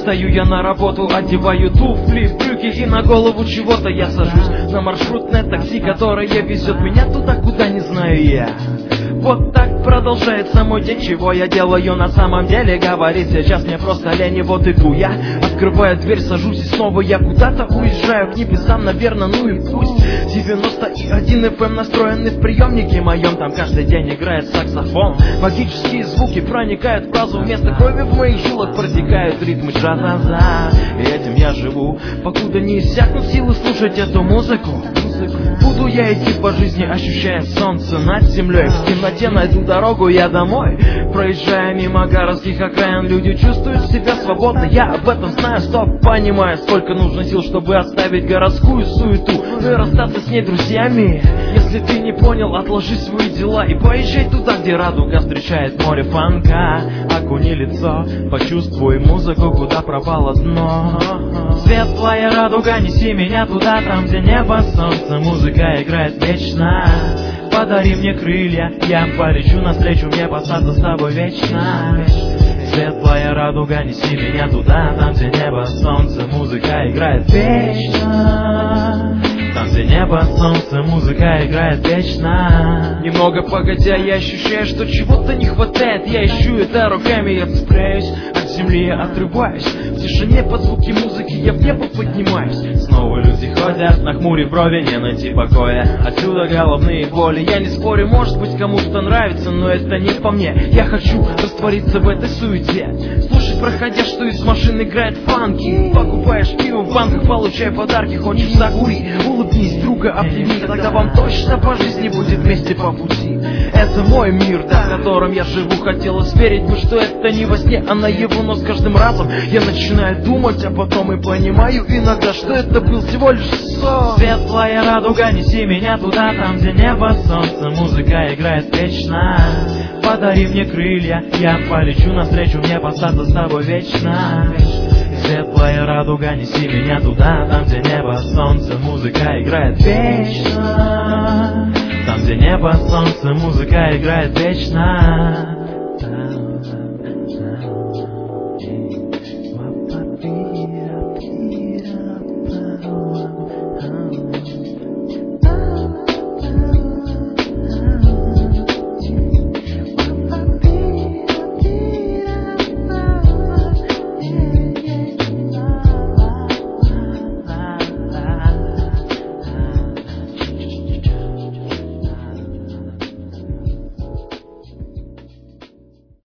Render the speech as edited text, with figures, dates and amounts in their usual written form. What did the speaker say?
Встаю я на работу, одеваю туфли, брюки и на голову чего-то я сажусь на маршрутное такси, которое везет меня туда, куда не знаю я. Вот так продолжается мой день. Чего я делаю на самом деле? Говорит сейчас мне просто лень, и вот иду я. Открываю дверь, сажусь, и снова я куда-то уезжаю к небесам, наверное, ну и пусть. 91 FM настроенный в приемнике моем, там каждый день играет саксофон. Магические звуки проникают в фразу, вместо крови в моих жилах протекают ритмы джаза. И этим я живу, покуда не иссякнут силы слушать эту музыку. Буду я идти по жизни, ощущая солнце над землей. В темноте найду дорогу я домой. Проезжая мимо городских окраин, люди чувствуют себя свободно. Я об этом знаю, стоп, понимаю, сколько нужно сил, чтобы оставить городскую суету, ну и расстаться с ней друзьями. Если ты не понял, отложи свои дела и поезжай туда, где радуга встречает море фанка. Окуни лицо, почувствуй музыку, куда пропало дно. Светлая радуга, неси меня туда, там где небо, солнце, музыка играет вечно. Подари мне крылья, я полечу навстречу, мне посадка с тобой вечно. Светлая радуга, неси меня туда, там где небо, солнце, музыка играет вечно. Там где небо, солнце, музыка играет вечно. Немного погодя, я ощущаю, что чего-то не хватает. Я ищу это руками, я цепляюсь, от земли я отрываюсь. В тишине под звуки музыки я в небо поднимаюсь. Снова люди ходят, нахмурив брови, не найти покоя. Отсюда головные боли, я не спорю, может быть кому-то нравится, но это не по мне. Я хочу раствориться в этой суете, слушать проходя, что из машин играет фанки. Покупаешь пиво в банках, получай подарки, хочешь закури, улыбнись, друга обними, тогда вам точно по жизни будет вместе по пути. Это мой мир, да, в котором я живу. Хотелось верить бы, что это не во сне, а наяву, но с каждым разом я начинаю думать, а потом и понимаю иногда, что это был всего лишь сон. Светлая радуга, неси меня туда, там где небо, солнце, музыка играет вечно. Подари мне крылья, я полечу навстречу, мне посадка с тобой вечно. Светлая радуга, неси меня туда, там где небо, солнце, музыка играет вечно. Там где небо, солнце, музыка играет вечно.